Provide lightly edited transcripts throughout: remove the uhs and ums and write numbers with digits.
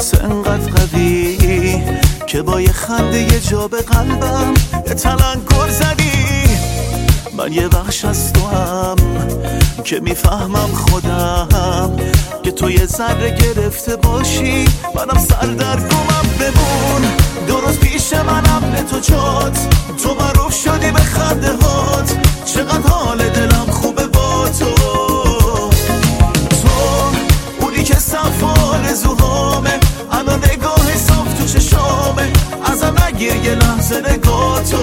واسه انقدر قوی که با یه خنده یه جا به قلبم یه تلنگر زدی. من یه بخش از تو هم که میفهمم خودم که تو یه ذره گرفته باشی، منم سردرگمم. بمون درست پیش منم به تو جات، تو معروف شدی به خنده هات، چقدر حال دلم خوبه با تو. تو اونی که صف آرزوهامه، الان نگاه صاف تو چشامه، ازم نگیر یه لحظه نگاه تو.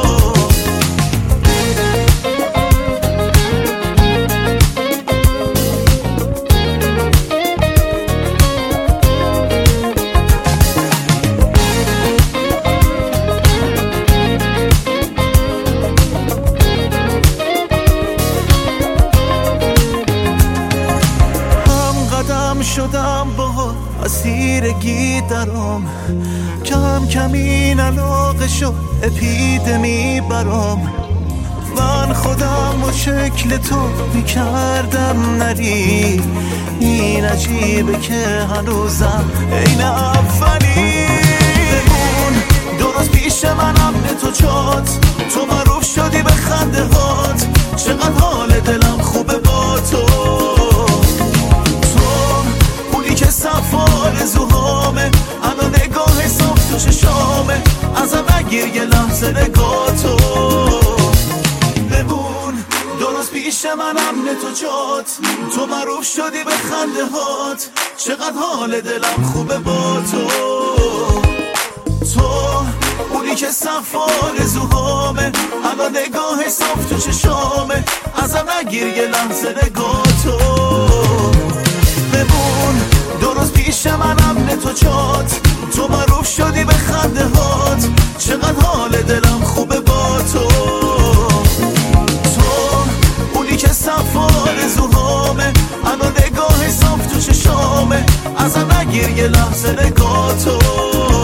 شدم با اسیرگی درام، کم کم این علاقه شد اپیدمی برام. من خودم و شکل تو میکردم نری، این عجیبه که هنوزم عین اولی. بمون درست پیش منم به تو جات، تو معروف شدی به خنده هات، چقدر حال دلم خوبه با تو. که صف آرزوهامه، الان نگاه صاف تو چشامه، ازم نگیر یه لحظه نگاه تو. بمون درست پیش منم به تو جات، تو معروف شدی به خنده هات، چقدر حال دلم خوبه با تو. تو اونی که صف آرزوهامه، الان نگاه صاف تو چشامه، ازم نگیر یه لحظه نگاه تو. بمون درست پیش منم به تو جات، تو معروف شدی به خنده هات، چقدر حال دلم خوبه با تو. تو اونی که صف آرزوهامه، الان نگاه صاف تو چشامه، ازم نگیر یه لحظه نگاه تو.